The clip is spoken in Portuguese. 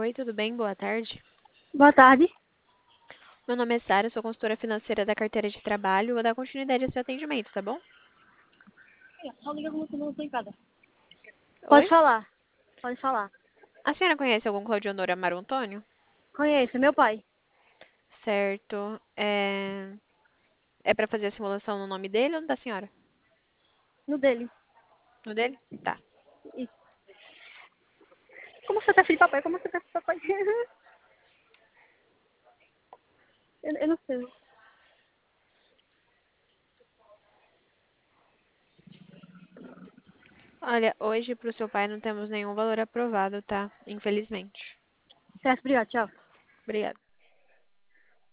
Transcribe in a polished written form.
Oi, tudo bem? Boa tarde. Boa tarde. Meu nome é Sara, sou consultora financeira da carteira de trabalho. Vou dar continuidade ao seu atendimento, tá bom? Só liga como se não tem nada. Oi? Pode falar, pode falar. A senhora conhece algum Claudionor Amaro Antônio? Conheço, é meu pai. Certo. É para fazer a simulação no nome dele ou no da senhora? No dele. No dele? Tá. Isso. Como você tá filho de papai? Como você tá filho de papai? Eu não sei. Olha, hoje pro seu pai não temos nenhum valor aprovado, tá? Infelizmente. Certo, obrigado, tchau. Obrigada.